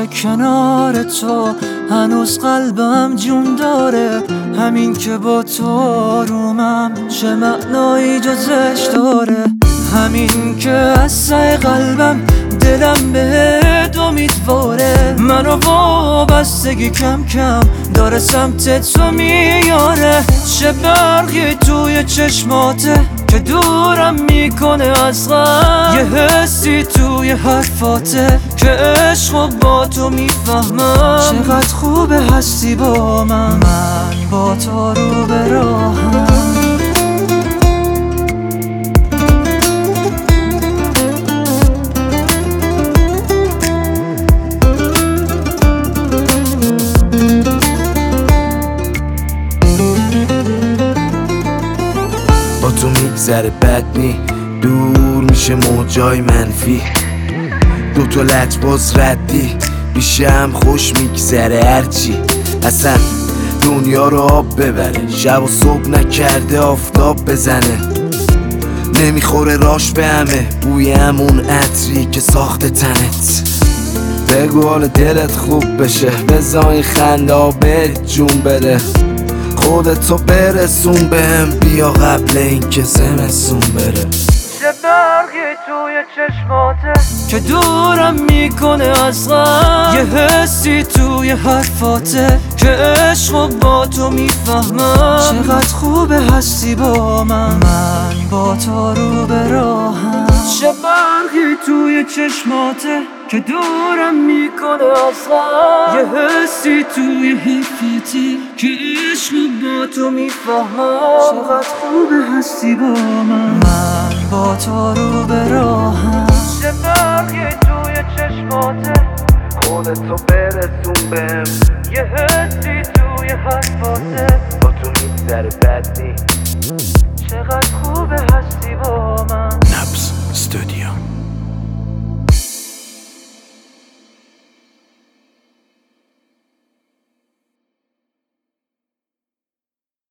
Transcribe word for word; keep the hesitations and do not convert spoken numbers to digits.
که کنار تو هنوز قلبم جون داره. همین که با تو آرومم چه معنایی جزش داره. همین که از ته قلبم دلم بهت امیدواره. منو وابستگی کم کم داره سمت تو میاره. چه برقی توی چشماته که دورم میکنه از غم. یه حسی توی حرفاته که عشقو با تو میفهمم. چقدر خوبه هستی با من، من با تو رو به راهم. با تو میگذره بد نی، دور میشه موجای منفی. دوتا لجباز ردی بیشه هم خوش میگذره هرچی. اصلا دنیا رو آب ببره، شب و صبح نکرده آفتاب بزنه. نمیخوره راش به همه بوی همون عطری که ساخته تنت. بگو حال دلت خوب بشه، بزای خنده بهت جون بده. خودتو برسون بهم بیا قبل این که زمستون بره. چه برقی توی چشماته که دورم میکنه از غم. یه حسی توی حرفاته که عشقو با تو میفهمم. چقدر خوبه هستی با من، من با تو رو به راهم. چه برقی توی چشماته که دورم میکنه از غم. یه حسی توی حرفاته که عشقو با تو میفهمم. چقدر خوبه هستی با من، من با تو رو به راهم. چه برقی توی چشماته خودتو برسون بهم یه حسی توی حرفاته با تو میگذره بد نی.